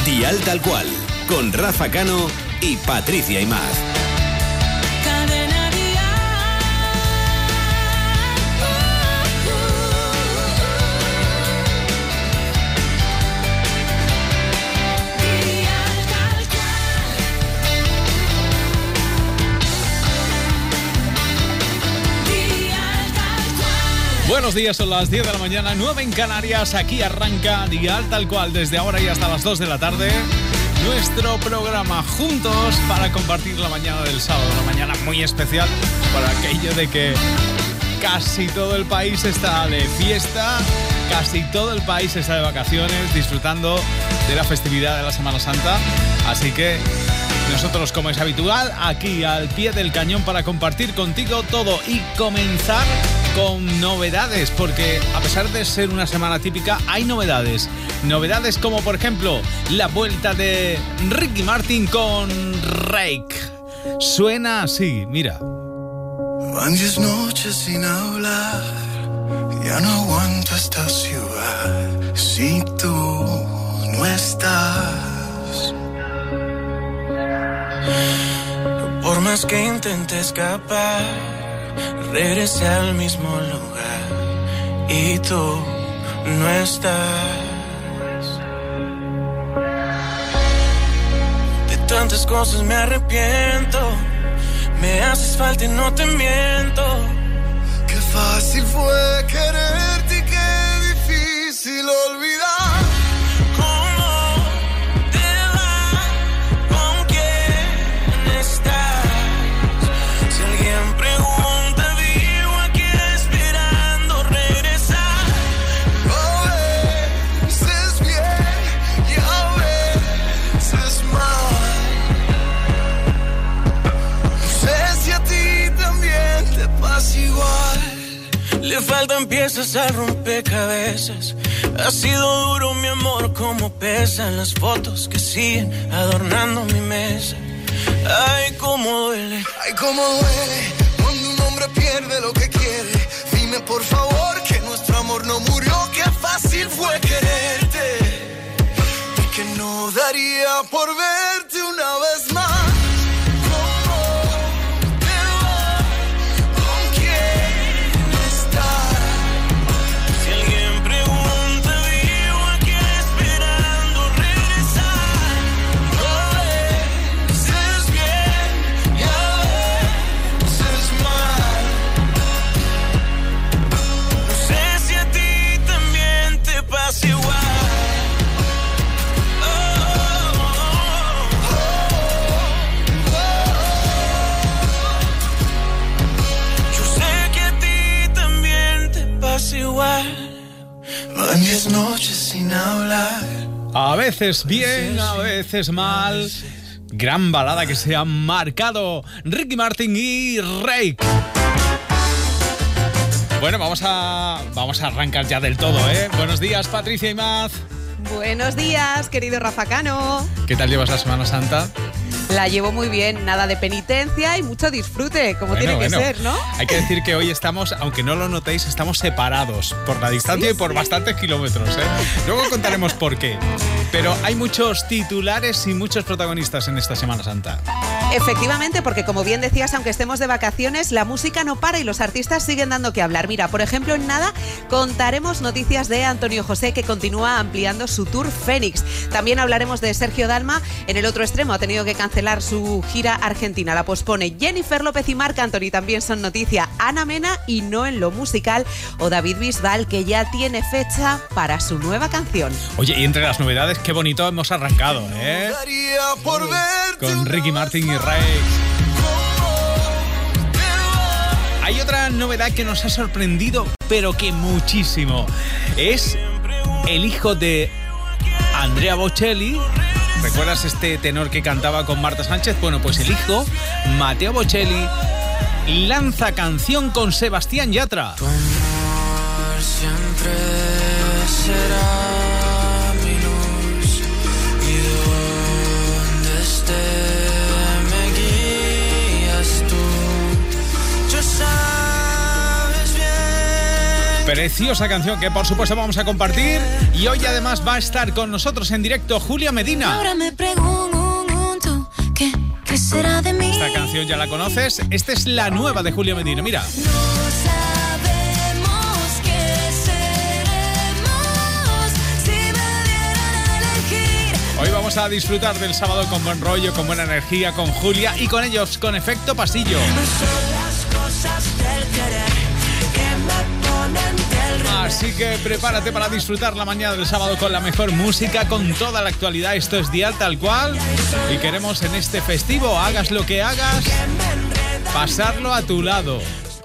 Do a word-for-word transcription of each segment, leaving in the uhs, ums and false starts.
Dial Tal Cual, con Rafa Cano y Patricia Imaz. Buenos días, son las diez de la mañana, nueve en Canarias. Aquí arranca Dial Tal Cual desde ahora y hasta las dos de la tarde. Nuestro programa juntos para compartir la mañana del sábado. Una mañana muy especial para aquello de que casi todo el país está de fiesta, casi todo el país está de vacaciones, disfrutando de la festividad de la Semana Santa. Así que nosotros, como es habitual, aquí al pie del cañón para compartir contigo todo y comenzar con novedades, porque a pesar de ser una semana típica, hay novedades. Novedades como, por ejemplo, la vuelta de Ricky Martin con Rake. Suena así, mira. Van diez noches sin hablar, ya no aguanto esta ciudad si tú no estás. Por más que intente escapar, regresé al mismo lugar y tú no estás. De tantas cosas me arrepiento, me haces falta y no te miento. Qué fácil fue quererte y qué difícil olvidar. Le faltan piezas al rompecabezas. Ha sido duro mi amor, como pesan las fotos que siguen adornando mi mesa. Ay, cómo duele, ay, cómo duele cuando un hombre pierde lo que quiere. Dime por favor que nuestro amor no murió, que fácil fue quererte y que no daría por verte una vez más. Van diez noches sin hablar. A veces bien, a veces mal. Gran balada que se ha marcado Ricky Martin y Rake. Bueno, vamos a, vamos a arrancar ya del todo, ¿eh? Buenos días, Patricia Imaz. Buenos días, querido Rafa Cano. ¿Qué tal llevas la Semana Santa? La llevo muy bien, nada de penitencia y mucho disfrute, como bueno, tiene que bueno. ser, ¿no? Hay que decir que hoy estamos, aunque no lo notéis, estamos separados por la distancia sí, y por sí. bastantes kilómetros, ¿eh? Luego contaremos por qué. Pero hay muchos titulares y muchos protagonistas en esta Semana Santa. Efectivamente, porque como bien decías, aunque estemos de vacaciones, la música no para y los artistas siguen dando que hablar. Mira, por ejemplo, en nada contaremos noticias de Antonio José, que continúa ampliando su tour Fénix. También hablaremos de Sergio Dalma, en el otro extremo, ha tenido que cancelar su gira argentina, la pospone. Jennifer López y Marc Anthony también son noticia. Ana Mena y no en lo musical, o David Bisbal, que ya tiene fecha para su nueva canción. Oye, y entre las novedades, qué bonito hemos arrancado, ¿eh? Con Ricky Martin y Rake. Hay otra novedad que nos ha sorprendido, pero que muchísimo. Es el hijo de Andrea Bocelli. ¿Recuerdas este tenor que cantaba con Marta Sánchez? Bueno, pues el hijo, Matteo Bocelli, lanza canción con Sebastián Yatra. Tu amor siempre será mi luz, y donde esté me guías tú. Yo sabes bien Preciosa canción que por supuesto vamos a compartir. Y hoy además va a estar con nosotros en directo Julia Medina. Ahora me pregunto, ¿qué, qué será de mí? Esta canción ya la conoces. Esta es la nueva de Julia Medina, mira. Hoy vamos a disfrutar del sábado con buen rollo, con buena energía, con Julia y con ellos, con Efecto Pasillo. Así que prepárate para disfrutar la mañana del sábado con la mejor música, con toda la actualidad. Esto es Dial Tal Cual y queremos en este festivo, hagas lo que hagas, pasarlo a tu lado.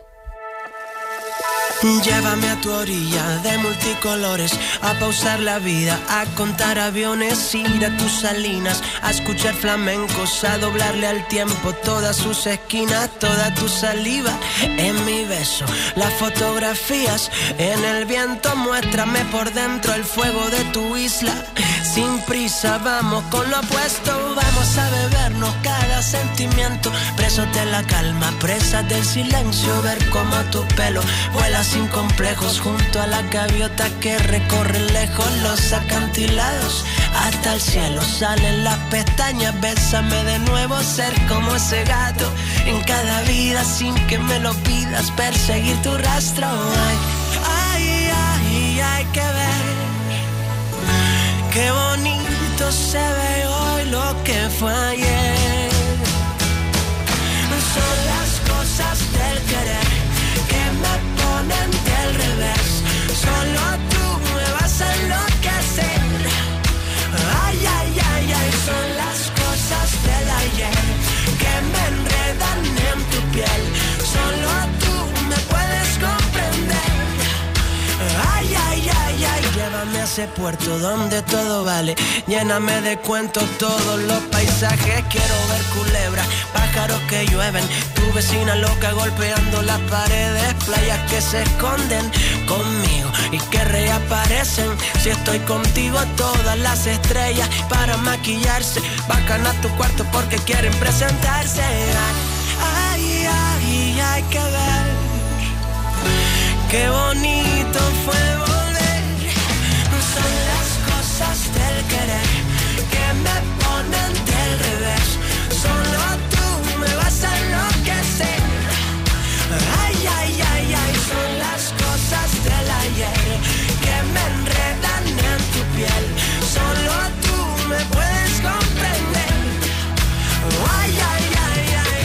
Llévame a tu orilla de multicolores, a pausar la vida, a contar aviones, ir a tus salinas, a escuchar flamencos, a doblarle al tiempo todas sus esquinas, toda tu saliva en mi beso, las fotografías en el viento, muéstrame por dentro el fuego de tu isla. Sin prisa vamos con lo opuesto, vamos a bebernos cada sentimiento, presos de la calma, presas del silencio, ver cómo tu pelo vuela sin complejos junto a la gaviota que recorre lejos los acantilados hasta el cielo. Salen las pestañas, bésame de nuevo, ser como ese gato en cada vida sin que me lo pidas, perseguir tu rastro. Ay, ay, ay, hay que ver qué bonito se ve hoy lo que fue ayer. Son las cosas del querer que me ponen del revés, solo tú me vas a enloquecer. Ay, ay, ay, ay, son las cosas del ayer que me enredan en tu piel, solo tú me puedes comprender. Ay, ay, ay, ay, llévame a ese puerto donde todo vale, lléname de cuentos todos los paisajes, quiero ver culebras, pájaros que llueven, tu vecina loca golpeando las paredes, playas que se esconden conmigo y que reaparecen, si estoy contigo todas las estrellas para maquillarse, bajan a tu cuarto porque quieren presentarse. Ay, ay, hay que ver qué bonito fue volver. Son las cosas del querer que me ponen del revés, solo tú me vas a enloquecer. Ay, ay, ay, ay, son las cosas del ayer que me enredan en tu piel, solo tú me puedes comprender. Ay, ay, ay, ay, ay.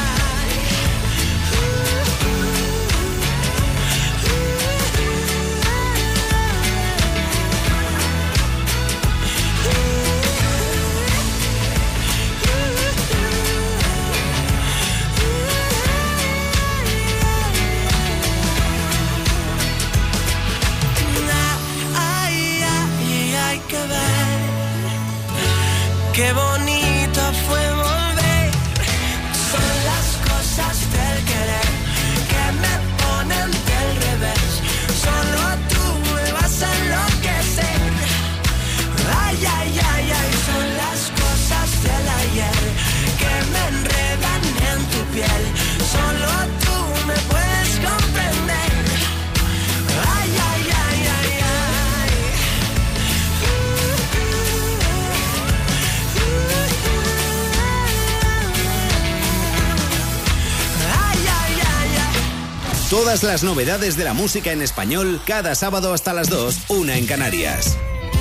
Qué bonito fue volver. Son las cosas del querer que me ponen del revés, solo tú me vas a enloquecer. Ay, ay, ay, ay, son las cosas del ayer que me enredan en tu piel, solo tú me puedes comprender. Ay, ay, ay, ay, ay. Todas las novedades de la música en español, cada sábado hasta las dos, una en Canarias.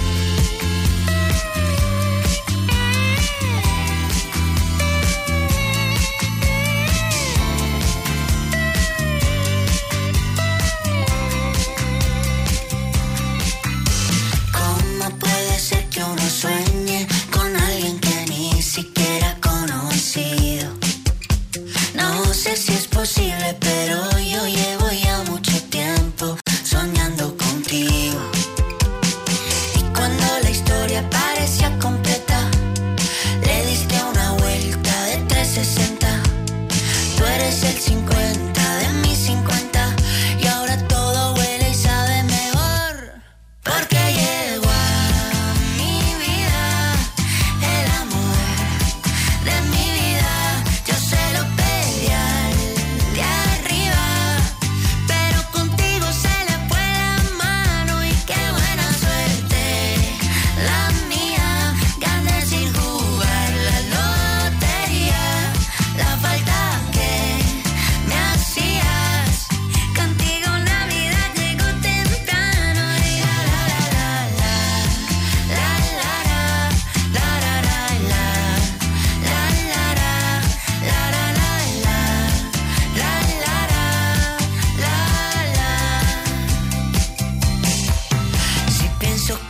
¿Cómo puede ser que uno sueñe con alguien que ni siquiera ha conocido? No sé si es posible, pero yo llevo ya mucho tiempo soñando contigo.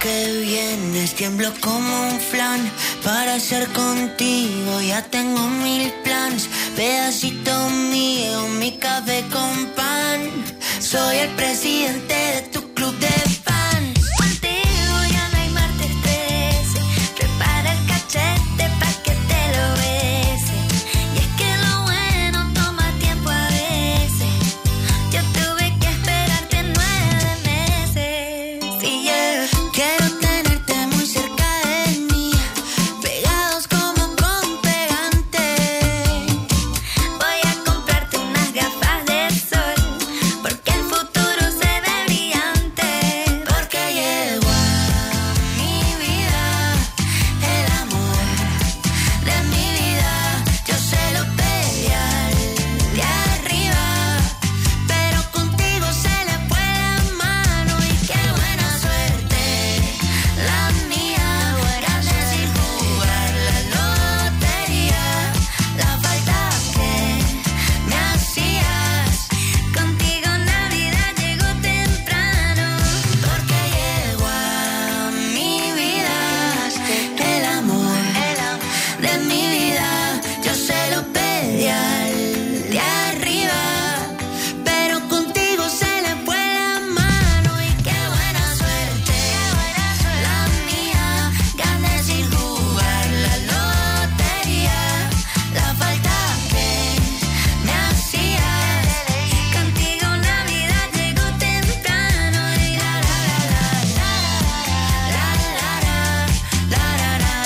que vienes, tiemblo como un flan. Para ser contigo ya tengo mil plans. Pedacito mío, mi café con pan. Soy el presidente de tu club de fans. Contigo ya no hay martes trece. Prepara el cachete pa' que te lo bese. Y es que lo bueno toma tiempo a veces. Yo tuve que esperarte nueve meses. Sí, yeah. Quiero tenerte muy cerca de mí, pegados como con pegante. Voy a comprarte unas gafas de sol, porque el futuro se ve brillante. Porque llegó a mi vida el amor de mi vida. Yo se lo pedí al de arriba, pero contigo se le fue la mano. Y qué buena suerte la mía, gané sin jugar la lotería. La falta que me hacías, contigo Navidad llegó temprano. Porque llegó a mi vida el amor de mi vida. Yo se lo pedí al de arriba, pero contigo se le fue la mano. Y qué buena suerte la mía, gané sin jugar la lotería. La falta que me hacías, contigo Navidad llegó temprano. Y la la la la la la la la la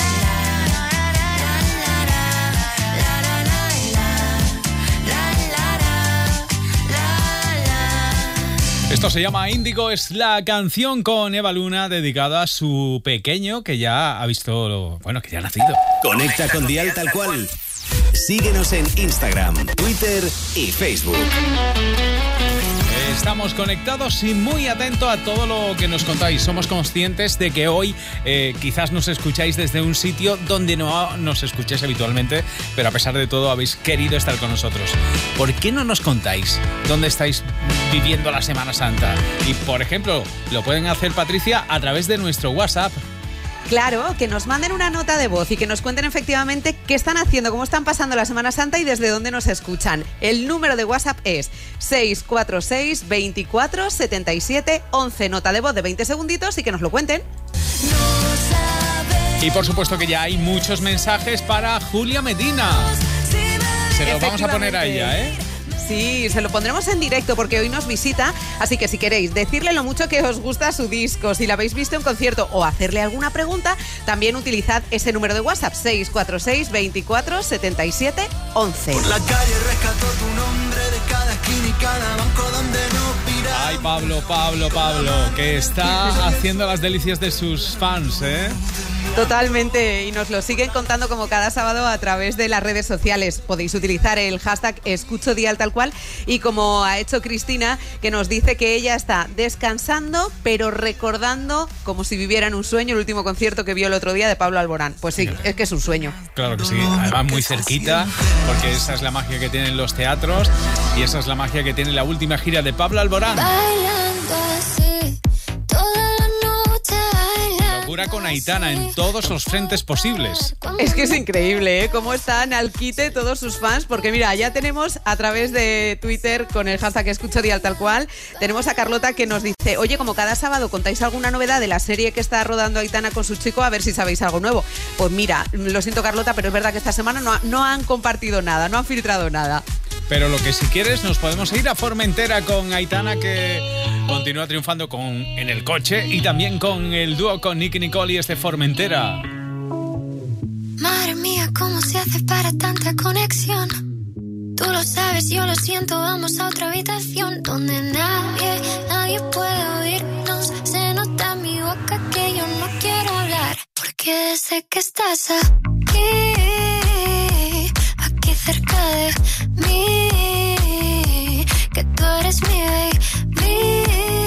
Esto se llama Índigo, es la canción con Eva Luna dedicada a su pequeño que ya ha visto, lo- bueno, que ya ha nacido. Conecta con Dial Tal Cual. Síguenos en Instagram, Twitter y Facebook. Estamos conectados y muy atentos a todo lo que nos contáis. Somos conscientes de que hoy eh, quizás nos escucháis desde un sitio donde no nos escucháis habitualmente, pero a pesar de todo habéis querido estar con nosotros. ¿Por qué no nos contáis dónde estáis viviendo la Semana Santa? Y, por ejemplo, lo pueden hacer, Patricia, a través de nuestro WhatsApp. Claro, que nos manden una nota de voz y que nos cuenten efectivamente qué están haciendo, cómo están pasando la Semana Santa y desde dónde nos escuchan. El número de WhatsApp es seis cuatro seis, veinticuatro, setenta y siete, once. Nota de voz de veinte segunditos y que nos lo cuenten. Y por supuesto que ya hay muchos mensajes para Julia Medina. Se los vamos a poner a ella, ¿eh? Sí, se lo pondremos en directo porque hoy nos visita, así que si queréis decirle lo mucho que os gusta su disco, si la habéis visto en concierto o hacerle alguna pregunta, también utilizad ese número de WhatsApp seis cuatro seis, veinticuatro, setenta y siete, once. La calle rescató tu nombre de cada esquina y cada banco donde no piras. Ay, Pablo, Pablo, Pablo, que está haciendo las delicias de sus fans, ¿eh? Totalmente, y nos lo siguen contando como cada sábado a través de las redes sociales. Podéis utilizar el hashtag Escucho Dial Tal Cual y como ha hecho Cristina, que nos dice que ella está descansando pero recordando como si viviera en un sueño el último concierto que vio el otro día de Pablo Alborán. Pues sí, es que es un sueño. Claro que sí, además muy cerquita, porque esa es la magia que tienen los teatros y esa es la magia que tiene la última gira de Pablo Alborán. Bailando así, toda la noche bailando. Locura con Aitana en todos los frentes posibles. Es que es increíble, ¿eh? Cómo están al quite todos sus fans, porque mira, ya tenemos a través de Twitter con el hashtag Escucho Dial Tal Cual, tenemos a Carlota que nos dice, oye, como cada sábado contáis alguna novedad de la serie que está rodando Aitana con su chico, a ver si sabéis algo nuevo. Pues mira, lo siento Carlota, pero es verdad que esta semana no, ha- no han compartido nada, no han filtrado nada. Pero lo que si quieres nos podemos ir a Formentera con Aitana, que continúa triunfando con En el Coche, y también con el dúo con Nicky Nicole y este Formentera. Madre mía, ¿cómo se hace para tanta conexión? Tú lo sabes, yo lo siento, vamos a otra habitación donde nadie, nadie puede oírnos. Se nota en mi boca que yo no quiero hablar, porque sé que estás aquí, aquí cerca de mí, que tú eres mi baby.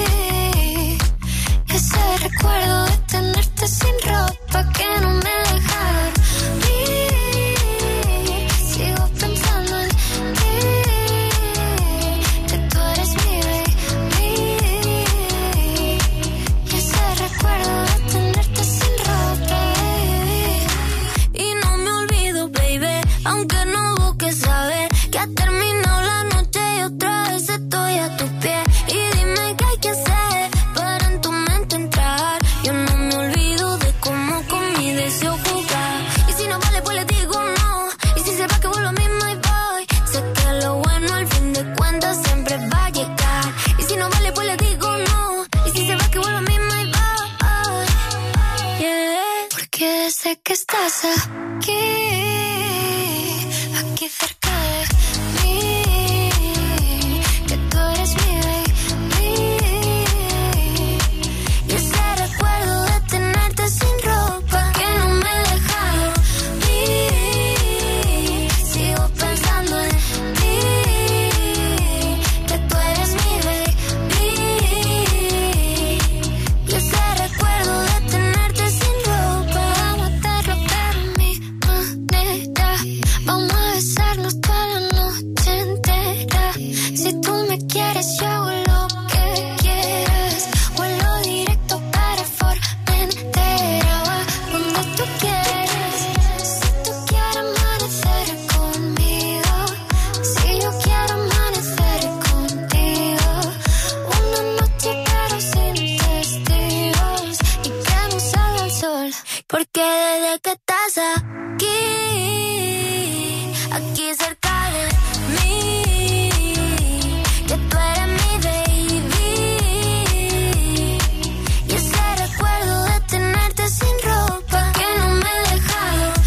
Y ese recuerdo de tenerte sin ropa que no me deja dormir. Sigo pensando en ti, que tú eres mi baby. Y ese recuerdo de tenerte Sé que estás aquí, aquí cerca de mí, que tú eres mi baby. Y ese recuerdo de tenerte sin ropa que no me deja dormir. Sigo pensando en ti, que tú eres mi baby. Y ese recuerdo de tenerte sin ropa, vamos a hacerlo pero a mi manera. Vamos a besarnos toda la noche entera. Si tú me quieres, yo hago lo que quieras. Vuelo directo para Formentera, va donde tú quieres. Si tú quieres amanecer conmigo, si yo quiero amanecer contigo. Una noche pero sin testigos y que no salga el sol. Porque desde que estás aquí, aquí cerca de mí, que tú eres mi baby. Y ese recuerdo de tenerte sin ropa que no me deja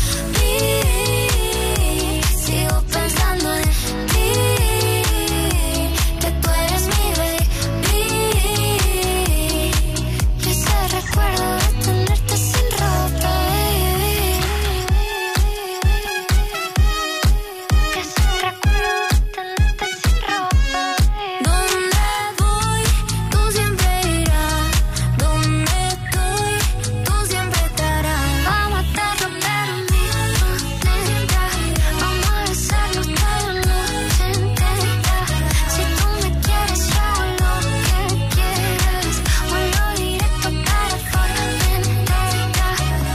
dormir. Sigo pensando en ti, que tú eres mi baby. Y ese recuerdo de tenerte sin ropa, baby. Que ese recuerdo de tenerte sin ropa, baby. Donde voy, tú siempre irás. Donde estoy, tú siempre estarás. Vamos a hacerlo pero a mi manera. Vamos a besarnos toda la noche entera. Si tú me quieres, yo hago lo que quieras. Vuelo directo para Formentera.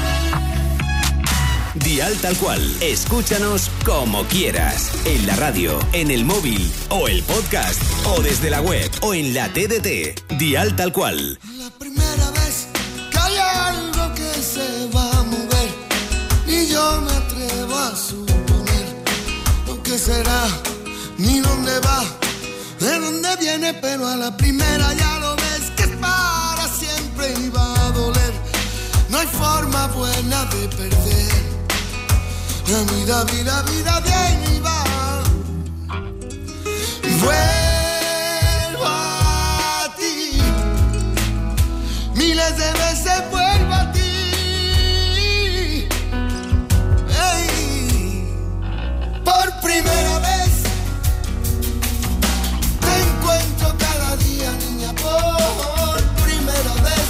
Dial Tal Cual. Escúchanos como quieras. En la radio, en el móvil o el podcast o desde la web o en la T D T. Dial Tal Cual. La primera vez que hay algo que se va a mover y yo me atrevo a suponer lo que será, ni dónde va, de dónde viene, pero a la primera ya lo ves que es para siempre y va a doler. No hay forma buena de perder. La vida, vida, vida viene y va. Vuelvo a ti. Miles de veces vuelvo a ti. Ey. Por primera vez te encuentro cada día, niña, por primera vez.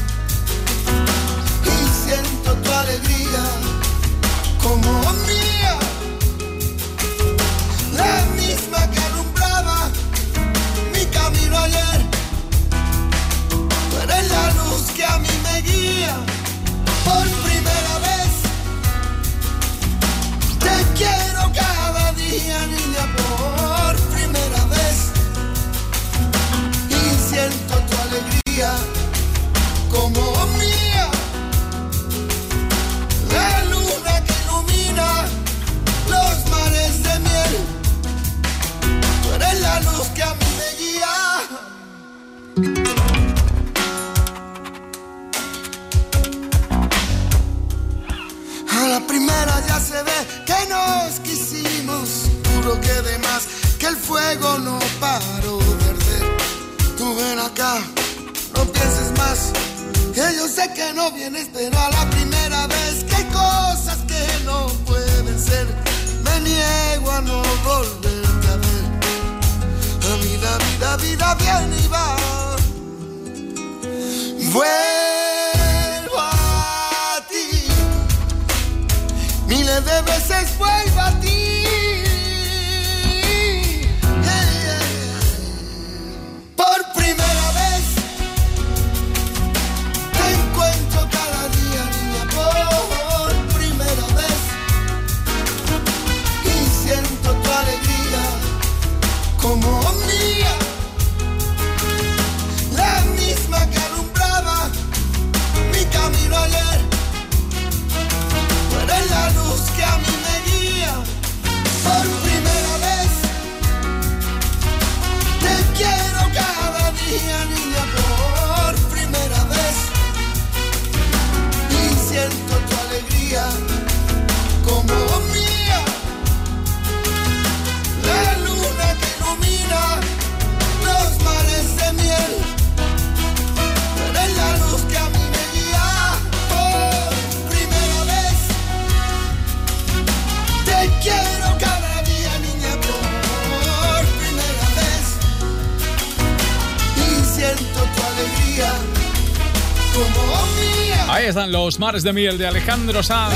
Y siento tu alegría como mía, la misma que alumbraba mi camino ayer. Tú eres la luz que a mí me guía. Por primera vez te quiero cada día, niña, por primera vez. Y siento tu alegría como mía, la luna que ilumina los mares de miel. Tú eres la luz que a mí me guía. A la primera ya se ve que nos quisimos, juro que de más, que el fuego no paró de arder. Tú ven acá, no pienses más, que yo sé que no vienes, pero a la primera vez que hay cosas que no pueden ser, me niego a no volverte a ver. La vida, vida, vida viene y va. Vuelvo a ti. Miles de veces vuelvo a ti. Hey, hey. Por primera vez te encuentro cada día, niña, por primera vez. Y siento tu alegría como mía, la misma que alumbraba mi camino ayer. Tú eres la luz que a mí me guía. Ahí están Los mares de miel de Alejandro Sanz.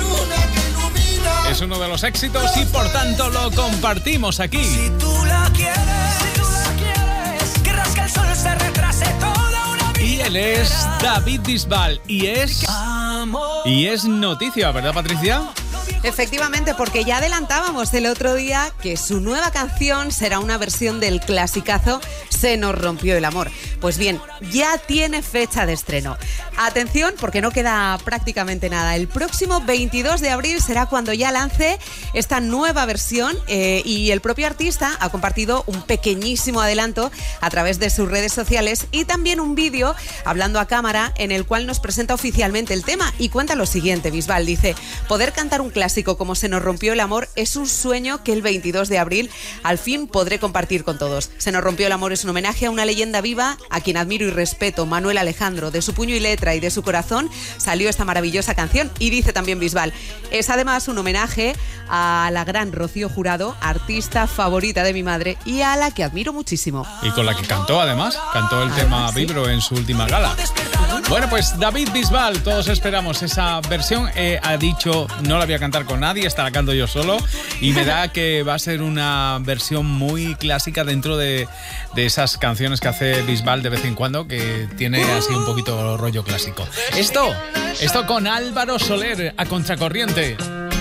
Es uno de los éxitos y por tanto lo compartimos aquí. Si tú la quieres, si tú la quieres, querrás que el sol se retrase toda una vida. Y él es David Bisbal y es y es noticia, ¿verdad, Patricia? Efectivamente, porque ya adelantábamos el otro día que su nueva canción será una versión del clasicazo Se nos rompió el amor. Pues bien, ya tiene fecha de estreno. Atención, porque no queda prácticamente nada. El próximo veintidós de abril será cuando ya lance esta nueva versión eh, y el propio artista ha compartido un pequeñísimo adelanto a través de sus redes sociales y también un vídeo hablando a cámara en el cual nos presenta oficialmente el tema y cuenta lo siguiente. Bisbal dice: poder cantar un clásico como Se nos rompió el amor es un sueño que el veintidós de abril al fin podré compartir con todos. Se nos rompió el amor es un homenaje a una leyenda viva a quien admiro y respeto, Manuel Alejandro. De su puño y letra y de su corazón salió esta maravillosa canción. Y dice también Bisbal, es además un homenaje a la gran Rocío Jurado, artista favorita de mi madre y a la que admiro muchísimo. Y con la que cantó además, cantó el ah, tema sí. Vibro en su última gala. Bueno, pues David Bisbal, todos esperamos esa versión. Eh, ha dicho, no la voy a cantar con nadie, esta la canto yo solo y me da que va a ser una versión muy clásica dentro de, de esas canciones que hace Bisbal de vez en cuando, que tiene así un poquito rollo clásico. Esto, esto con Álvaro Soler, A Contracorriente.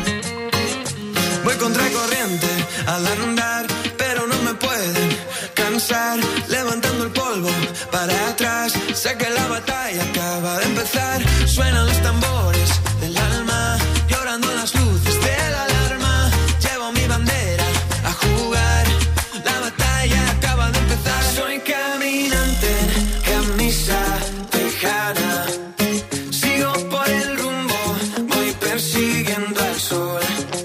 Voy contracorriente al andar, pero no me pueden cansar, levantando el polvo para atrás. Sé que la batalla acaba de empezar, suenan los tambores del alma, llorando en las luces de la alarma. Llevo mi bandera a jugar, la batalla acaba de empezar. Soy caminante en camisa tejana, sigo por el rumbo, voy persiguiendo al sol.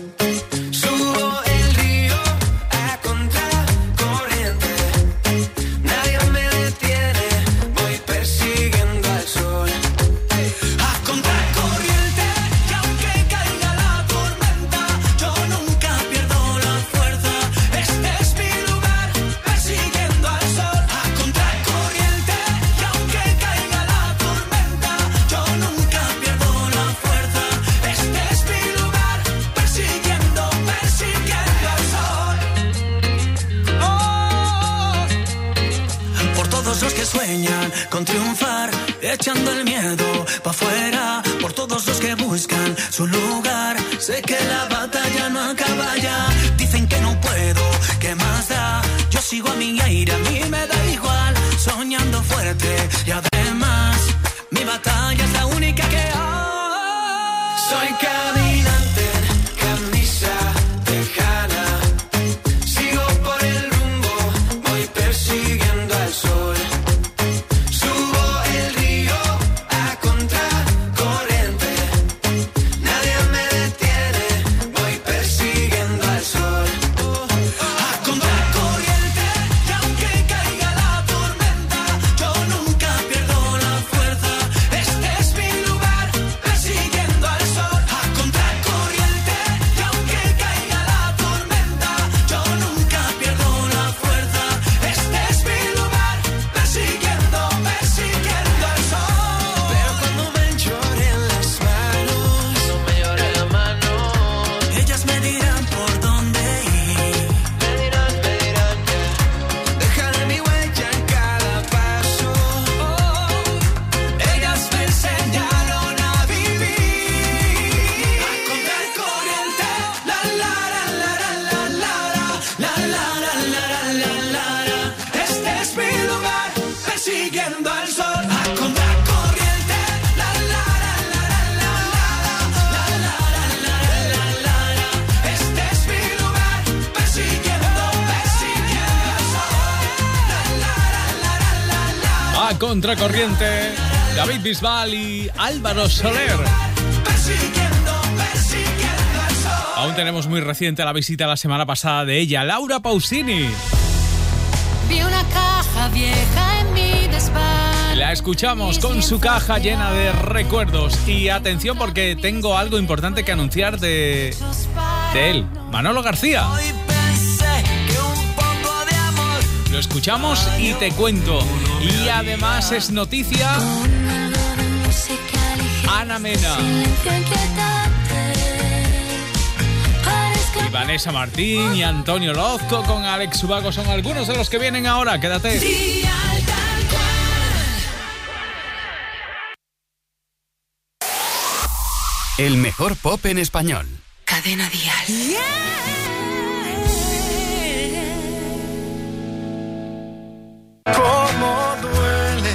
Subo el río a contracorriente, nadie me detiene, voy persiguiendo al sol. A contracorriente, y aunque caiga la tormenta, yo nunca pierdo la fuerza. Este es mi lugar, persiguiendo al sol. A contracorriente, y aunque caiga la tormenta, yo nunca pierdo la fuerza. Este es mi lugar, persiguiendo, persiguiendo al sol. Oh. Por todos los que sueñan con triunfar, echando el miedo pa' afuera, por todos los que buscan su lugar. Sé que la batalla no acaba ya. Dicen que no puedo, ¿qué más da? Yo sigo a mi aire, a mí me da igual. Soñando fuerte y además mi batalla es la única que hay. Soy caminante en camisa tejana, sigo por el rumbo, voy persiguiendo al sol. Subo el río a contracorriente, nadie me detiene, voy persiguiendo al sol. A contracorriente, y aunque caiga la tormenta, yo nunca pierdo la fuerza. Este es mi lugar, persiguiendo al sol. A contracorriente, y aunque caiga la tormenta, yo nunca pierdo la fuerza. Este es mi lugar, persiguiendo, persiguiendo al sol. Pero cuando me lloren las manos, no me lloren las manos, ellas me dirán por dónde ir. Me dirán, me dirán que dejaré mi huella en cada paso. Ellas me enseñaron a vivir. A contracorriente, la la la la la la la la la la la la la. Este es mi lugar, persiguiendo al sol. A contracorriente, la la la la la la la la la la la. Este es mi lugar, persiguiendo, persiguiendo al sol. La la la la la la. A Contracorriente, David Bisbal y Álvaro Soler. Persiguiendo, persiguiendo al sol. Aún tenemos muy reciente la visita la semana pasada de ella, Laura Pausini. Vi una caja vieja en mi desván. La escuchamos con su caja llena de recuerdos. Y atención, porque tengo algo importante que anunciar de, de él, Manolo García. Hoy pensé que un poco de amor. Lo escuchamos y te cuento. Y además es noticia Con algo de música ligera. Ana Mena y Vanessa Martín y Antonio Lozco con Alex Ubago son algunos de los que vienen ahora. Quédate. El mejor pop en español. Cadena Dial. Yeah. Cómo duele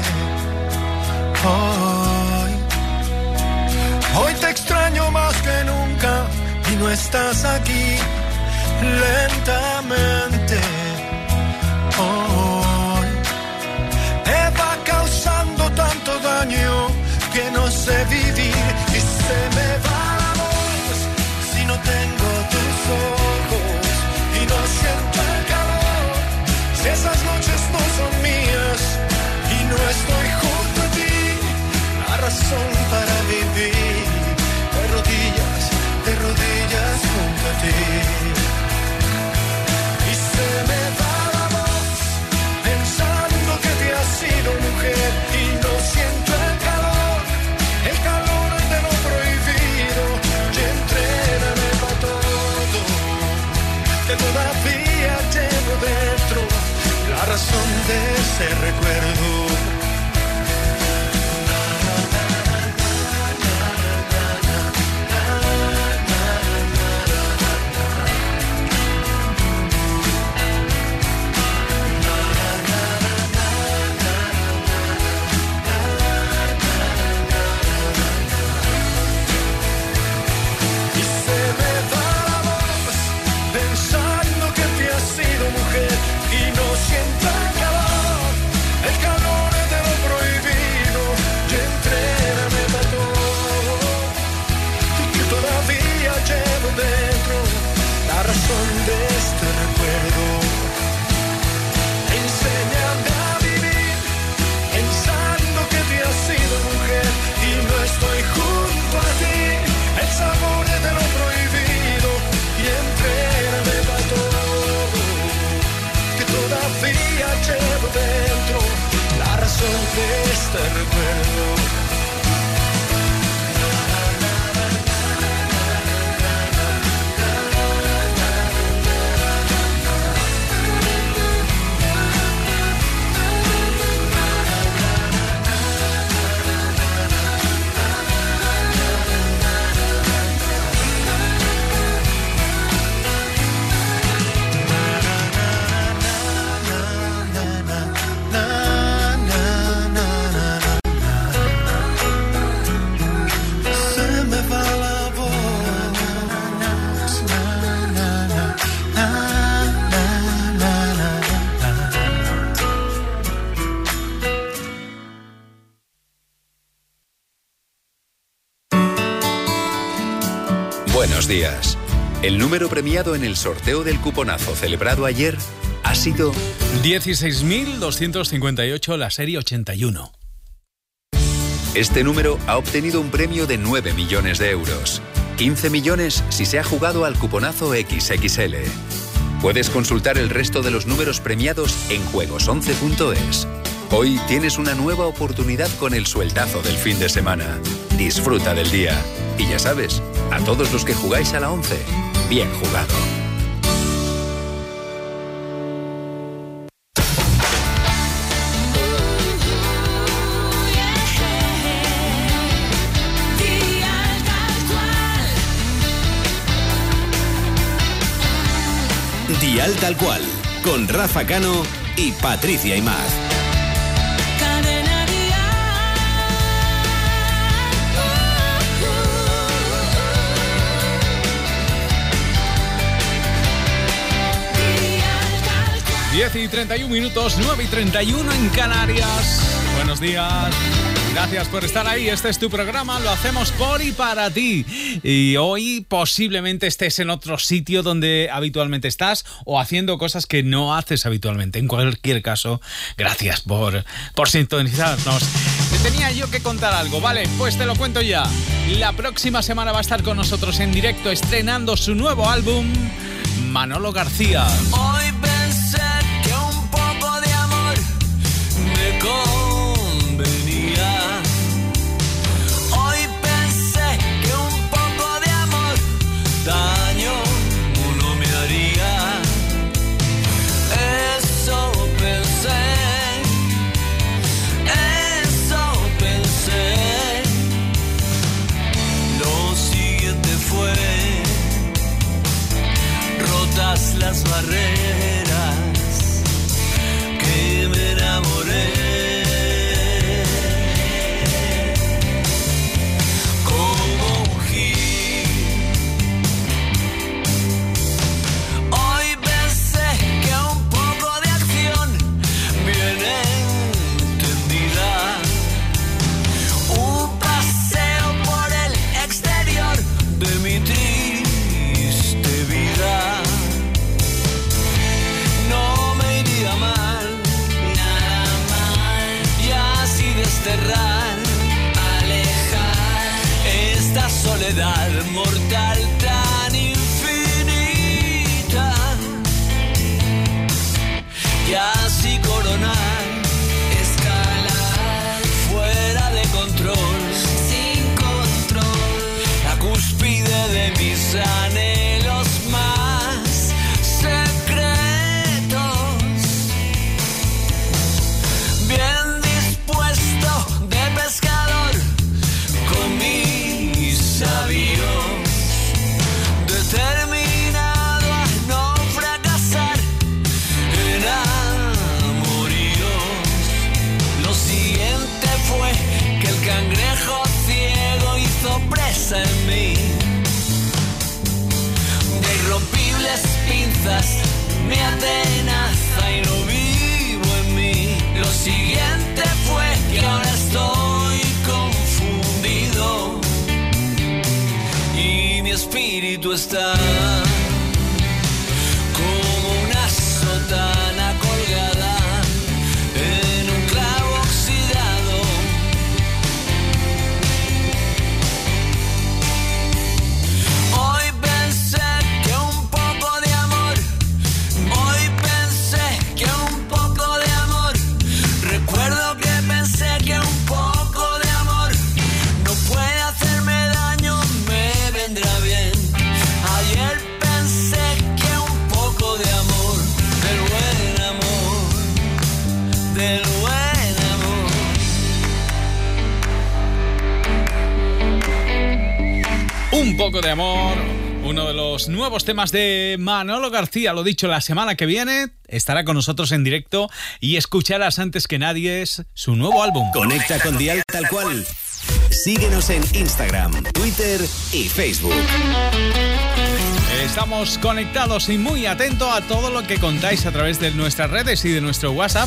hoy. Hoy te extraño más que nunca y no estás aquí. Lentamente hoy me va causando tanto daño que no sé vivir y se me va la voz si no tengo tus ojos y no siento el calor. Si esas noches no son mías y no estoy junto a ti, la razón para vivir de rodillas, de rodillas junto a ti. Y se me va la voz pensando que te has sido mujer y no siento el calor, el calor de lo prohibido. Y entréname para todo, que todavía llevo dentro la razón de ese recuerdo. De este recuerdo, enséñame a vivir pensando que te has sido mujer y no estoy junto a ti, el sabor de lo prohibido y entrégame para todo, que todavía llevo dentro la razón de este recuerdo. Buenos días. El número premiado en el sorteo del cuponazo celebrado ayer ha sido dieciséis mil doscientos cincuenta y ocho, la serie ochenta y uno. Este número ha obtenido un premio de nueve millones de euros. quince millones si se ha jugado al cuponazo equis equis ele. Puedes consultar el resto de los números premiados en juegos once punto es. Hoy tienes una nueva oportunidad con el sueltazo del fin de semana. Disfruta del día. Y ya sabes, a todos los que jugáis a la once, bien jugado. Dial Tal Cual, con Rafa Cano y Patricia Imaz. diez y treinta y un minutos, nueve y treinta y uno en Canarias. Buenos días. Gracias por estar ahí. Este es tu programa, lo hacemos por y para ti. Y hoy posiblemente estés en otro sitio donde habitualmente estás o haciendo cosas que no haces habitualmente. En cualquier caso, gracias por, por sintonizarnos. Te tenía yo que contar algo, ¿vale? Pues te lo cuento ya. La próxima semana va a estar con nosotros en directo estrenando su nuevo álbum, Manolo García. Hoy pensé que un poco de amor me convenía. Hoy pensé enterrar, alejar esta soledad mortal tan infinita y así coronar, escalar fuera de control, sin control, la cúspide de mis anhelos más secretos, bien dispuesto de pescador con mis sabios, determinado a no fracasar en amoríos. Lo siguiente fue que el cangrejo ciego hizo presa en mí, de irrompibles pinzas me atenaza y no vivo en mí. Lo siguiente fue que ahora estoy confundido y mi espíritu está como una sotana colgada en un clavo oxidado. Hoy pensé que un poco de amor, hoy pensé que un poco de amor, recuerdo que pensé que un poco de amor no puede hacerme daño, me vendrá bien. Ayer pensé que un poco de amor, del buen amor, del buen amor. Un poco de amor, uno de los nuevos temas de Manolo García. Lo dicho, la semana que viene estará con nosotros en directo y escucharás antes que nadie su nuevo álbum. Conecta con Dial Tal Cual. Síguenos en Instagram, Twitter y Facebook. Estamos conectados y muy atentos a todo lo que contáis a través de nuestras redes y de nuestro WhatsApp.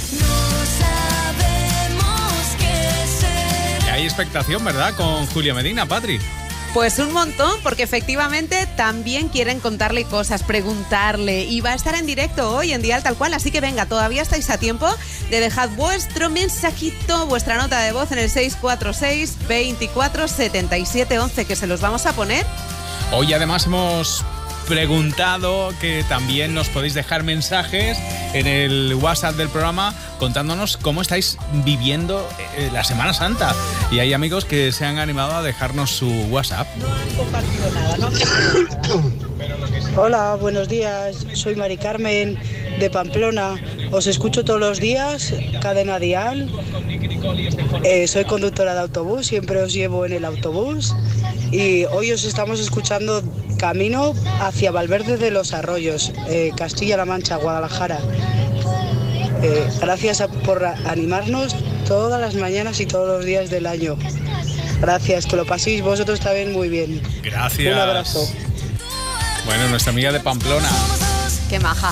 Y hay expectación, ¿verdad? Con Julia Medina, Patri. Pues un montón, porque efectivamente también quieren contarle cosas, preguntarle, y va a estar en directo hoy en Dial Tal Cual, así que venga, todavía estáis a tiempo de dejar vuestro mensajito, vuestra nota de voz en el seis cuatro seis, veinticuatro, setenta y siete, once, que se los vamos a poner. Hoy además hemos preguntado que también nos podéis dejar mensajes en el WhatsApp del programa contándonos cómo estáis viviendo la Semana Santa. Y hay amigos que se han animado a dejarnos su WhatsApp. No han compartido nada, no han compartido nada. Hola, buenos días. Soy Mari Carmen de Pamplona. Os escucho todos los días, Cadena Dial. Eh, soy conductora de autobús, siempre os llevo en el autobús. Y hoy os estamos escuchando camino hacia Valverde de los Arroyos, eh, Castilla-La Mancha, Guadalajara. Eh, gracias a, por animarnos todas las mañanas y todos los días del año. Gracias, que lo paséis vosotros también muy bien. Gracias. Un abrazo. Bueno, nuestra amiga de Pamplona. Qué maja.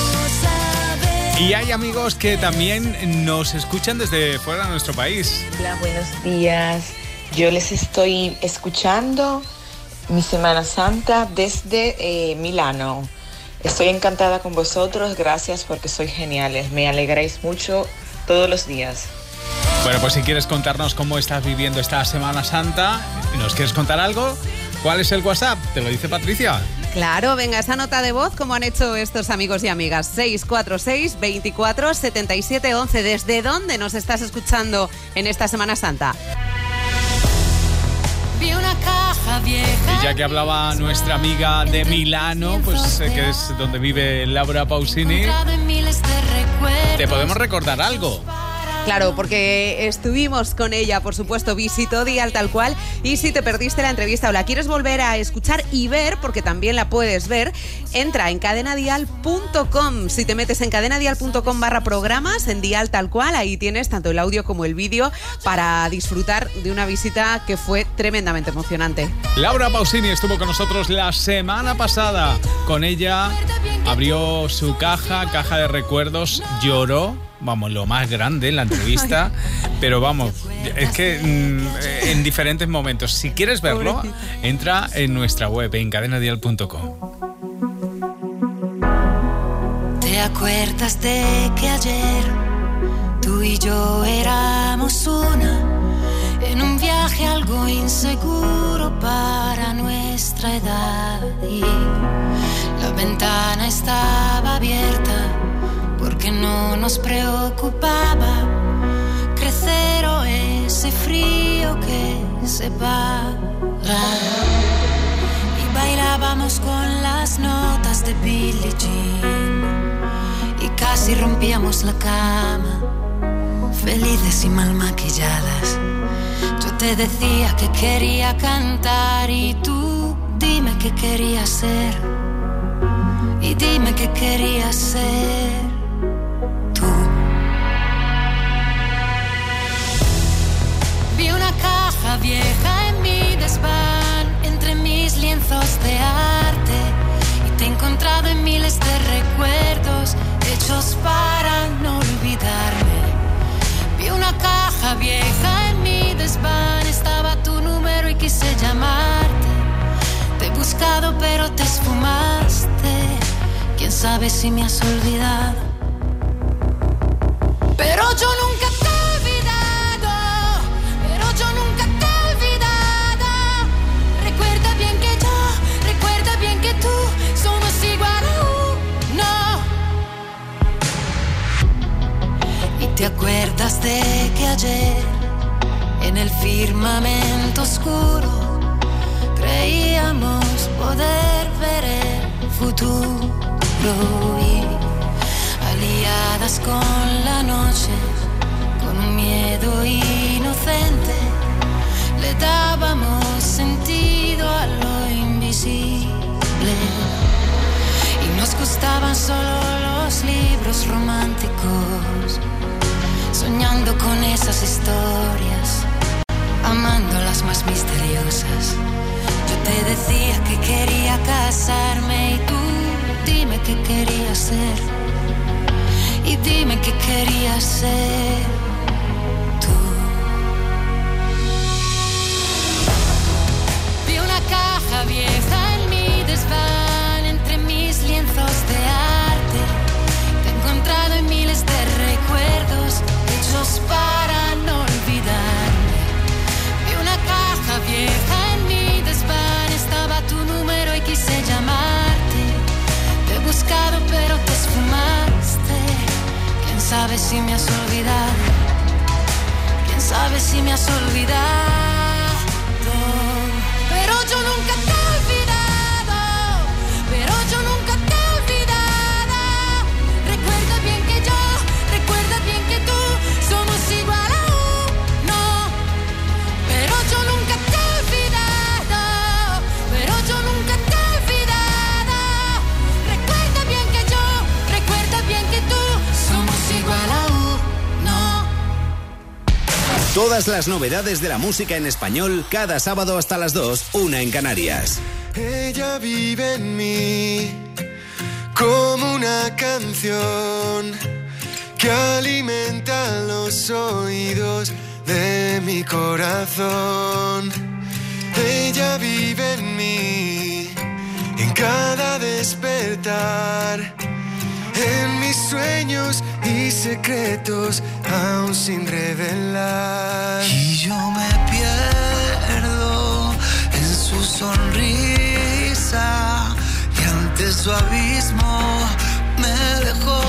Y hay amigos que también nos escuchan desde fuera de nuestro país. Hola, buenos días. Yo les estoy escuchando mi Semana Santa desde eh, Milano. Estoy encantada con vosotros, gracias porque sois geniales. Me alegráis mucho todos los días. Bueno, pues si quieres contarnos cómo estás viviendo esta Semana Santa, ¿nos quieres contar algo? ¿Cuál es el WhatsApp? ¿Te lo dice Patricia? Claro, venga, esa nota de voz, como han hecho estos amigos y amigas. seis cuatro seis, veinticuatro, setenta y siete, once. ¿Desde dónde nos estás escuchando en esta Semana Santa? Vi una caja vieja. Y ya que hablaba nuestra amiga de Milano, pues eh, que es donde vive Laura Pausini, te podemos recordar algo. Claro, porque estuvimos con ella, por supuesto, visitó Dial Tal Cual, y si te perdiste la entrevista o la quieres volver a escuchar y ver, porque también la puedes ver, entra en cadenadial punto com. Si te metes en cadenadial punto com barra programas, en Dial Tal Cual, ahí tienes tanto el audio como el vídeo para disfrutar de una visita que fue tremendamente emocionante. Laura Pausini estuvo con nosotros la semana pasada. Con ella abrió su caja, caja de recuerdos, lloró. Vamos, lo más grande en la entrevista, pero vamos, es que mmm, en diferentes momentos. Si quieres verlo, entra en nuestra web, en cadenadial punto com. ¿Te acuerdas de que ayer tú y yo éramos una? algo inseguro para nuestra edad y la ventana estaba abierta porque no nos preocupaba crecer o ese frío que separa. Y bailábamos con las notas de Billie Jean y casi rompíamos la cama, felices y mal maquilladas. Yo te decía que quería cantar y tú dime qué querías ser. Y dime qué querías ser tú. Vi una caja vieja en mi desván, entre mis lienzos de arte, y te he encontrado en miles de recuerdos hechos para no olvidarme. Vi una caja vieja en mi desván, estaba tu número y quise llamarte. Te he buscado pero te esfumaste. Quién sabe si me has olvidado. Pero yo nunca te he olvidado. Pero yo nunca te he olvidado. Recuerda bien que yo, recuerda bien que tú somos igual a uno. Y te acuerdas de que ayer en el firmamento oscuro creíamos poder ver el futuro y aliadas con la noche, con un miedo inocente, le dábamos sentido a lo invisible y nos gustaban solo los libros románticos, soñando con esas historias, amando las más misteriosas. Yo te decía que quería casarme y tú dime qué querías ser. Y dime qué querías ser tú. Vi una caja vieja en mi desván, entre mis lienzos de arte. Te he encontrado en miles de recuerdos hechos para no olvidarme. Vi una caja vieja en mi desván, estaba tu número y quise llamarte. Te he buscado pero te esfumaste. Quién sabe si me has olvidado. Quién sabe si me has olvidado. Pero yo nunca te he olvidado. Pero yo nunca te he olvidado. Recuerda bien que yo, recuerda bien que tú somos igual a uno. Pero yo nunca te he olvidado. Pero yo nunca te he olvidado. Recuerda bien que yo, recuerda bien que tú somos igual a uno. Todas las novedades de la música en español cada sábado hasta las dos, una en Canarias. Ella vive en mí como una canción que alimenta los oídos de mi corazón. Ella vive en mí, en cada despertar, en mis sueños y secretos aún sin revelar. Y yo me pierdo en su sonrisa y ante su abismo me dejó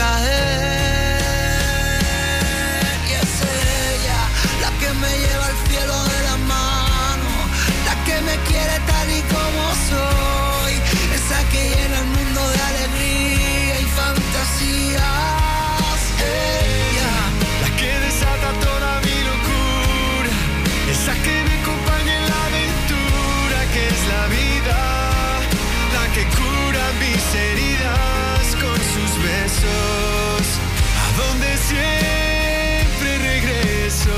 caer. Y es ella la que me lleva al cielo de la mano, la que me quiere tal y como soy, esa que llena el mundo de alegría y fantasías. Ella, la que desata toda mi locura, esa que me acompaña en la aventura que es la vida, la que cura mis heridas con sus besos, a donde siempre regreso.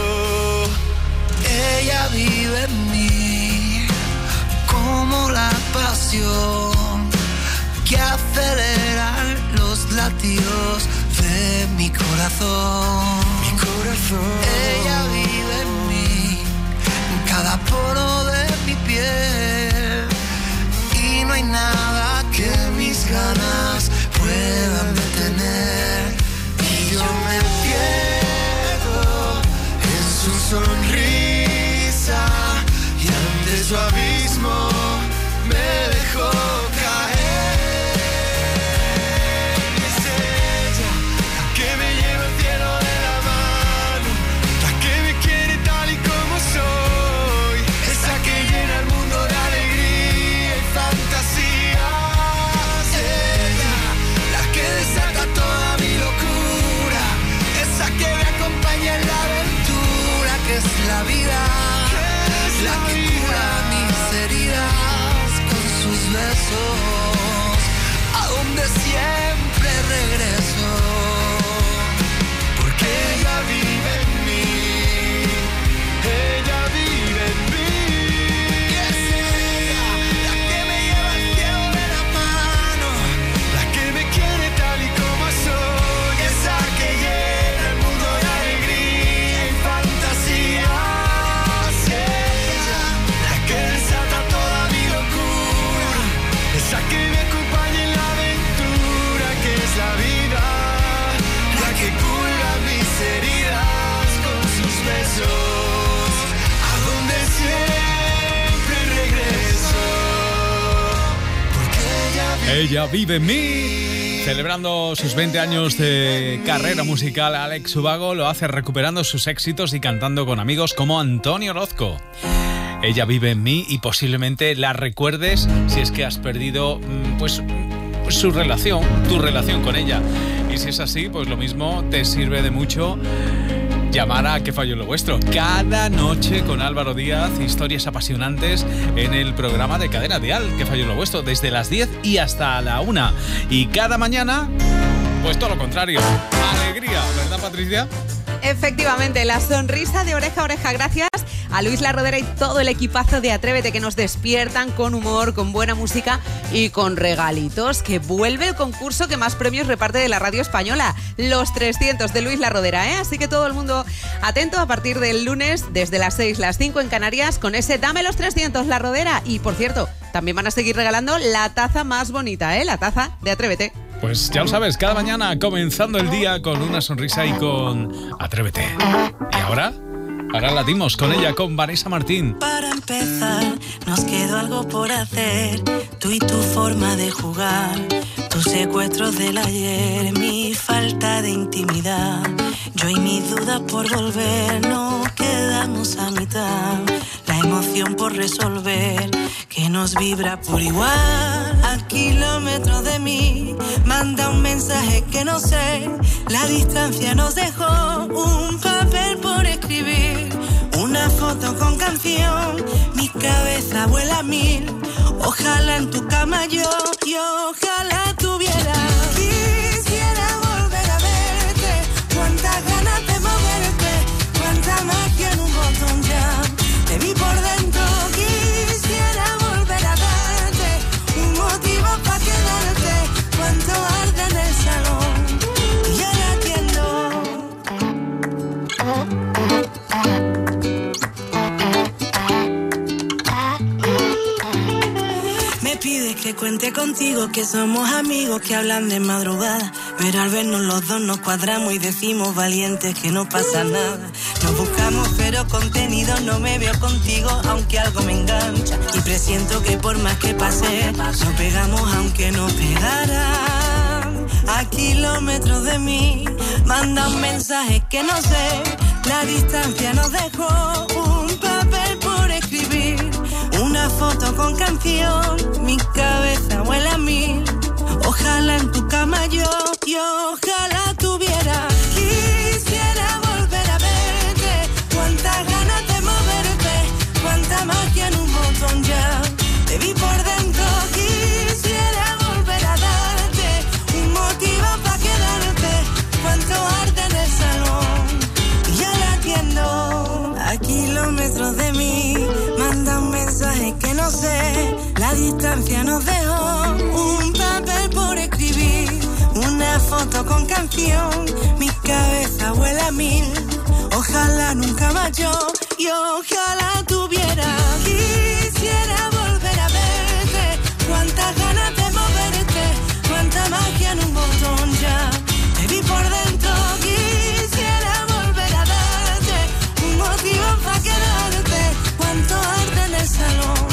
Ella vive en mí como la pasión que acelera los latidos de mi corazón. Mi corazón. Ella vive en mí, en cada poro de mi piel, y no hay nada que mis ganas puedan detener. Y yo me pierdo en su sonrisa su abismo me dejó caer. Es ella la que me lleva al cielo de la mano, la que me quiere tal y como soy, esa que llena el mundo de alegría y fantasías. Ella la que desata toda mi locura, esa que me acompaña en la aventura que es la vida, la que cura mis heridas con sus besos, a donde siempre regreso, porque ella vive en mí, ella vive en mí. Y es ella la que me lleva al cielo de la mano, la que me quiere tal y como soy, esa que llena el mundo de alegría y fantasía. Esa que me acompaña en la aventura que es la vida, la que cura mis heridas con sus besos, a donde siempre regreso, porque ella vive, ella vive en mí. Celebrando sus veinte años de carrera musical, Alex Ubago lo hace recuperando sus éxitos y cantando con amigos como Antonio Orozco. Ella vive en mí y posiblemente la recuerdes si es que has perdido pues, pues su relación, tu relación con ella. Y si es así, pues lo mismo te sirve de mucho llamar a ¿Qué falló lo vuestro? Cada noche con Álvaro Díaz, historias apasionantes en el programa de Cadena Dial, ¿Qué falló lo vuestro? Desde las diez y hasta la una. Y cada mañana, pues todo lo contrario. Alegría, ¿verdad, Patricia? Efectivamente, la sonrisa de oreja a oreja. Gracias a Luis La Rodera y todo el equipazo de Atrévete, que nos despiertan con humor, con buena música y con regalitos. Que vuelve el concurso que más premios reparte de la radio española, los trescientos de Luis La Rodera, ¿eh? Así que todo el mundo atento a partir del lunes, desde las seis, las cinco en Canarias, con ese Dame los trescientos La Rodera. Y por cierto, también van a seguir regalando la taza más bonita, ¿eh? La taza de Atrévete. Pues ya lo sabes, cada mañana comenzando el día con una sonrisa y con Atrévete. Y ahora, ahora latimos con ella, con Vanessa Martín. Para empezar, nos quedó algo por hacer, tú y tu forma de jugar, tus secuestros del ayer, mi falta de intimidad, yo y mis dudas por volver, nos quedamos a mitad, la emoción por resolver, que nos vibra por igual, a kilómetros de mí, manda un mensaje que no sé, la distancia nos dejó, un papel por escribir, una foto con canción, mi cabeza vuela a mil, ojalá en tu cama yo, y ojalá tuviera, quisiera volver a verte, cuántas ganas de moverte, cuánta magia en un botón ya, te vi por dentro, quisiera volver a darte, un motivo para quedarte, cuánto arde en el salón, y ahora atiendo. Me pides que cuente contigo, que somos amigos que hablan de madrugada, pero al vernos los dos nos cuadramos y decimos valientes que no pasa nada. Nos buscamos pero contenido, no me veo contigo aunque algo me engancha, y presiento que por más que pase nos pegamos aunque no pegaran. A kilómetros de mí manda un mensaje que no sé, la distancia nos dejó, un papel por escribir, una foto con canción, mi cabeza vuela a mil, ojalá en tu cama yo, y ojalá tuviera, quisiera volver a verte, cuántas ganas de moverte, cuánta magia en un botón ya, te vi por dentro, quisiera volver a darte, un motivo para quedarte, cuánto arde en el salón, y ya la atiendo, a kilómetros de mí, manda un mensaje que no sé, la distancia nos dejó, un papel por escribir, una foto con canción, mi cabeza vuela a mil, ojalá nunca más yo, y ojalá tuviera, quisiera volver a verte, cuántas ganas de moverte, cuánta magia en un botón ya, te vi por dentro, quisiera volver a darte, un motivo para quedarte, cuánto arde en el salón.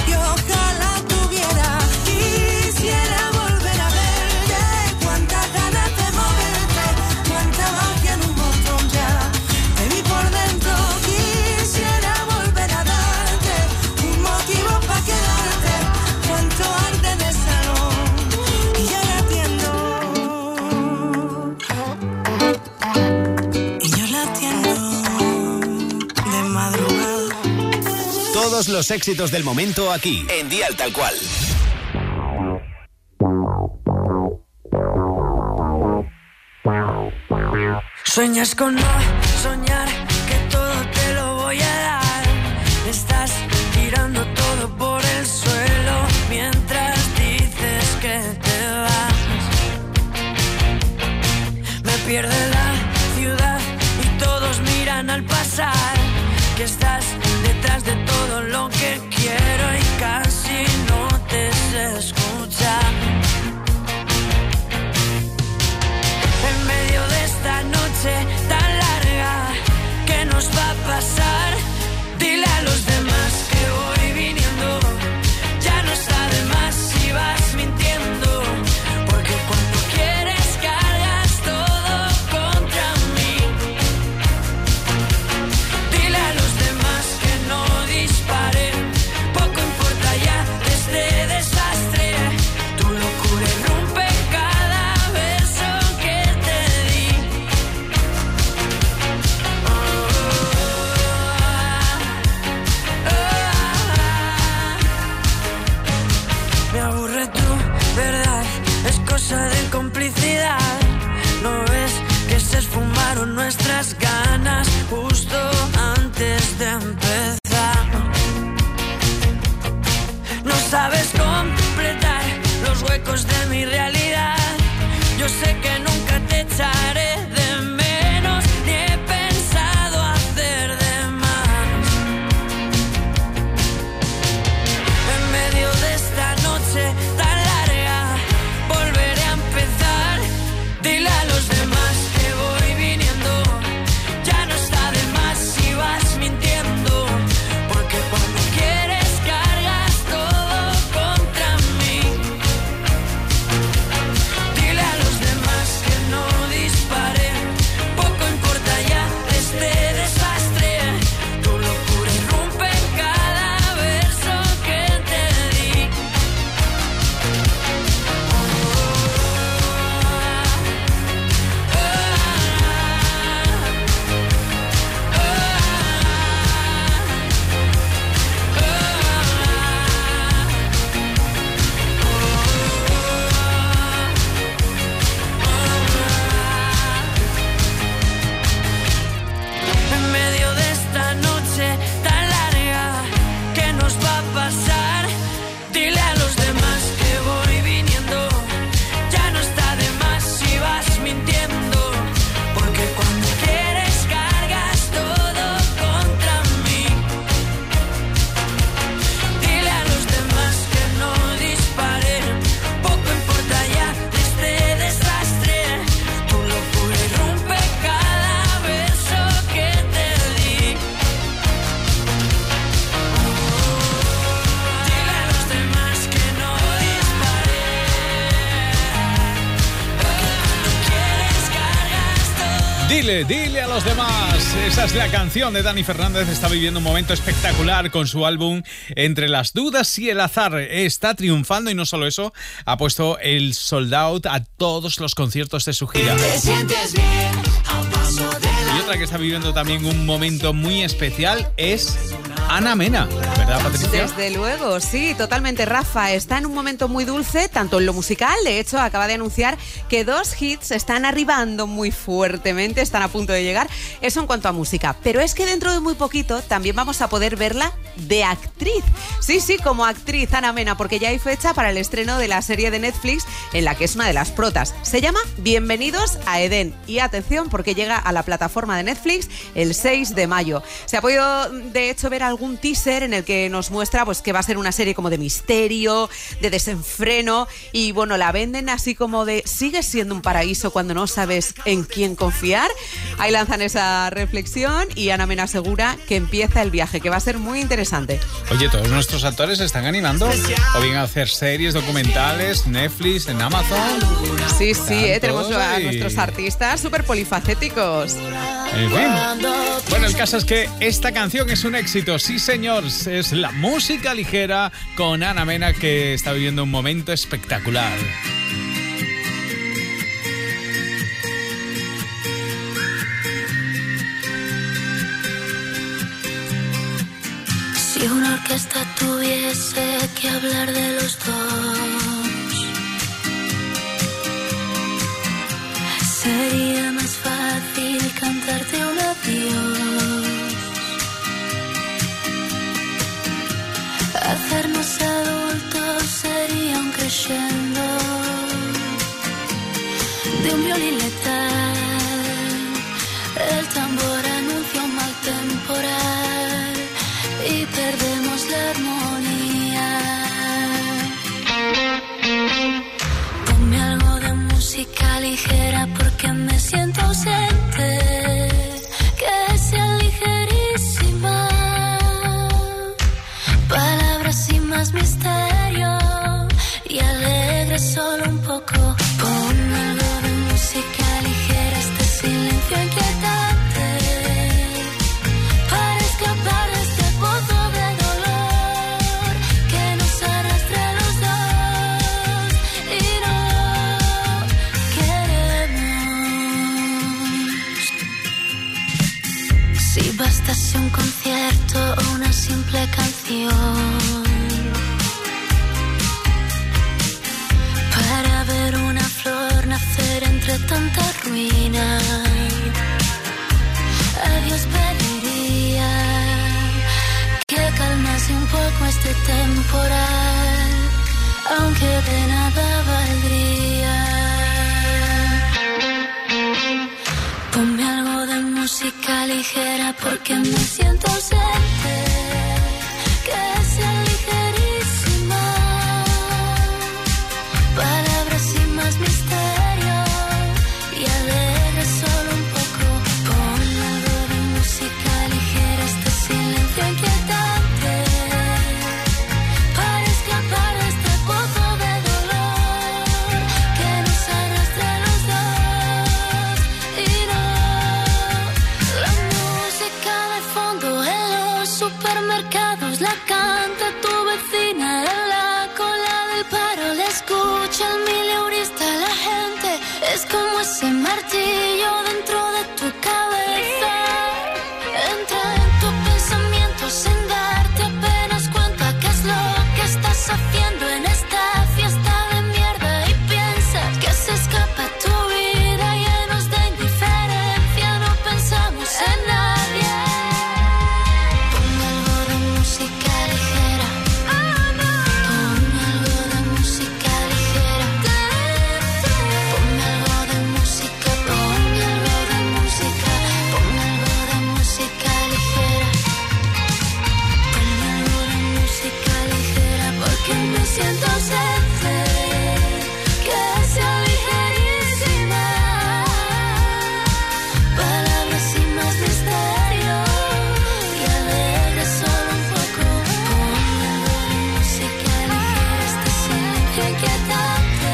madrugada. Todos los éxitos del momento aquí, en Dial Tal Cual. Sueñas con no soñar, que todo te lo voy a dar. Estás tirando todo por el suelo mientras dices que te vas. Me pierde la ciudad y todos miran al pasar, que estás detrás de todo lo que quiero y casi no te sé escuchar. En medio de esta noche tan larga, ¿qué nos va a pasar? Dile a los demás que voy viniendo, ya no está de más si vas mintiendo, porque cuando quieres cargas todo contra mí. Dile a los demás que no disparen, poco importa ya de este desastre, tu locura irrumpe cada beso que te di. Oh, oh, oh. Me aburre tu verdad, es cosa de complicidad. ¿No ves que se esfumaron nuestras ganas justo antes de empezar? No sabes completar los huecos de mi realidad. Yo sé que nunca te echaré de menos, ni he pensado hacer de más. En medio de esta noche tan larga, volveré a empezar. Dile a los demás que voy viniendo, ya no está de más si vas mintiendo, porque cuando quieres cargas todo contra mí. Dile a los demás que no disparen, poco importa ya de este desastre, tu locura irrumpe cada verso que te di. En medio de esta noche tan larga, ¿qué nos va a pasar? Dile a los demás que voy viniendo, ya no está de más si vas mintiendo, porque cuando quieres cargas todo contra mí. Dile a los demás que no disparen, poco importa ya de este desastre, tu locura irrumpe cada beso que te di. Dile a los demás que no disparen, porque cuando quieres cargas todo. Dile, dile a los demás. Esa es la canción de Dani Fernández. Está viviendo un momento espectacular con su álbum Entre las dudas y el azar. Está triunfando y no solo eso, ha puesto el sold out a todos los conciertos de su gira. Y otra que está viviendo también un momento muy especial es Ana Mena, ¿verdad, Patricia? Desde luego, sí, totalmente. Rafa está en un momento muy dulce, tanto en lo musical. De hecho, acaba de anunciar que dos hits están arribando muy fuertemente, están a punto de llegar. Eso en cuanto a música. Pero es que dentro de muy poquito también vamos a poder verla de actriz. Sí, sí, como actriz, Ana Mena, porque ya hay fecha para el estreno de la serie de Netflix en la que es una de las protas. Se llama Bienvenidos a Edén. Y atención, porque llega a la plataforma de Netflix el seis de mayo. Se ha podido, de hecho, ver algún teaser en el que nos muestra pues que va a ser una serie como de misterio, de desenfreno, y bueno, la venden así como de ¿sigues siendo un paraíso cuando no sabes en quién confiar? Ahí lanzan esa reflexión y Ana Mena asegura que empieza el viaje, que va a ser muy interesante. Oye, todos nuestros actores se están animando o bien a hacer series, documentales, Netflix, en Amazon. Sí, sí, eh, tenemos a ahí nuestros artistas súper polifacéticos. En fin. Bueno, el caso es que esta canción es un éxito, sí señor, es la música ligera con Ana Mena, que está viviendo un momento espectacular. Si una orquesta tuviese que hablar de los dos, sería más fácil cantarte un adiós. Hacernos adultos sería un crescendo de un violín letal. El tambor anuncia un mal temporal y perdemos la armonía. Ponme algo de música ligera porque me siento ausente, que sea ligerísima, palabras sin más misterio y alegre solo un poco. Ponme algo de música ligera, este silencio inquietante, para escapar de este pozo de dolor que nos arrastra a los dos y no queremos. Si bastase un concierto o una simple canción para ver una flor nacer entre tanta ruina, a Dios pediría que calmase un poco este temporal, aunque de nada valdría. Ponme algo de música ligera porque me siento ausente, que sea ligerísima, palabras sin más misterio y alegre solo un poco. Ponme algo de música ligera, este silencio inquietante, para escapar de este pozo de dolor que nos arrastra a los dos y no. La música de fondo en los supermercados la canta tu vecina en la cola del paro, la escucha el mileurista, la gente es como ese martillo dentro de tu cabeza, entra en tu pensamiento sin darte apenas cuenta qué es lo que estás haciendo en esta fiesta de mierda y piensas que se escapa tu vida llenos de indiferencia, no pensamos en nadie. Ponme algo de música ligera, ponme algo de música ligera, ponme algo de música, ponme algo de música, ponme algo de música ligera, ponme algo de música ligera porque me siento ausente, que sea ligerísima, palabras sin más misterio y alegre solo un poco. Ponme algo de música ligera, este silencio inquietante,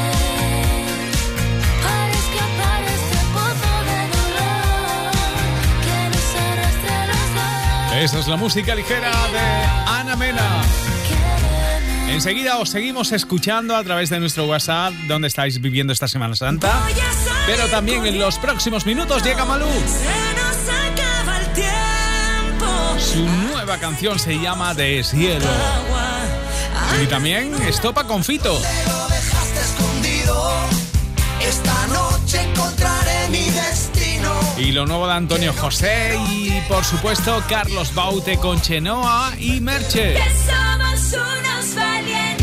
para escapar de este pozo de dolor que nos arrastra a los dos. Esa es la música ligera de Ana Mena. Enseguida os seguimos escuchando a través de nuestro WhatsApp donde estáis viviendo esta Semana Santa. Pero también en los próximos minutos llega Malú. Se nos acaba el tiempo. Su nueva canción se llama Deshielo. Y también Estopa con Fito. Lo dejaste escondido. Esta noche encontraré mi destino. Y lo nuevo de Antonio José y, por supuesto, Carlos Baute con Chenoa y Merche. Que somos unos valientes.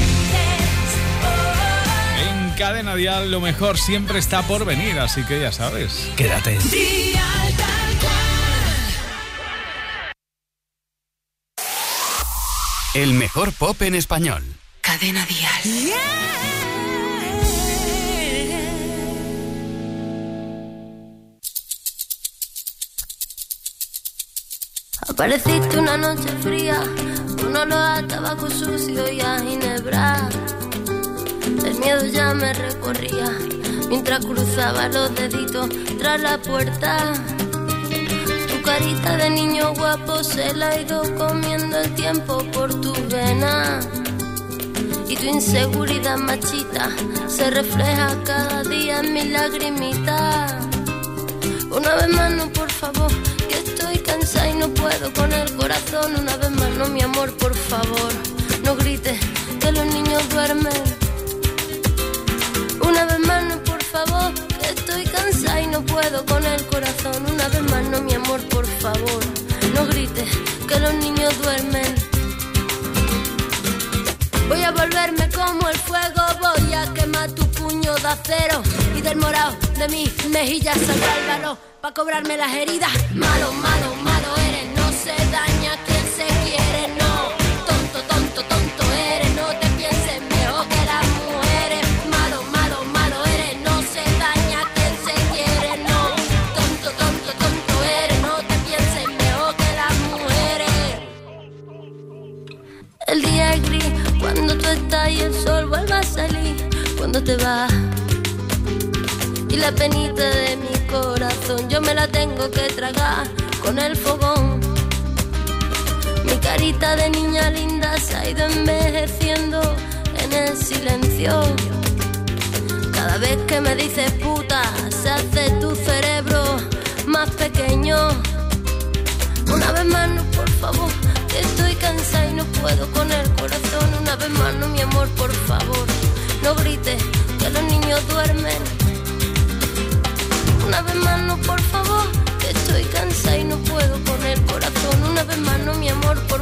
En Cadena Dial lo mejor siempre está por venir, así que ya sabes, quédate. Dial tal cual. El mejor pop en español. Cadena Dial. Apareciste una noche fría, un olor a tabaco sucio y a ginebra. El miedo ya me recorría mientras cruzaba los deditos tras la puerta. Tu carita de niño guapo se la ha ido comiendo el tiempo por tus venas. Y tu inseguridad machita se refleja cada día en mis lagrimitas. Una vez más no, por favor, que estoy cansada y no puedo con el corazón. Una vez más no, mi amor, por favor. favor, no grites que los niños duermen. Una vez más, no, por favor, que estoy cansada y no puedo con el corazón. Una vez más, no, mi amor, por favor, no grites que los niños duermen. Voy a volverme como el fuego, voy a quemar tu puño de acero y del morado de mis mejillas saldrá el valor pa' cobrarme las heridas. Malo, malo, malo eres, no se daña quien se quiere, no. Tonto, tonto, tonto eres, no te pienses mejor que las mujeres. Malo, malo, malo eres, no se daña quien se quiere, no. Tonto, tonto, tonto eres, no te pienses mejor que las mujeres. El día es gris cuando tú estás y el sol vuelve a salir, cuando te vas y la penita de mi corazón yo me la tengo que tragar con el fogón. Mi carita de niña linda se ha ido envejeciendo en el silencio. Cada vez que me dices puta se hace tu cerebro más pequeño. Una vez más, no, por favor,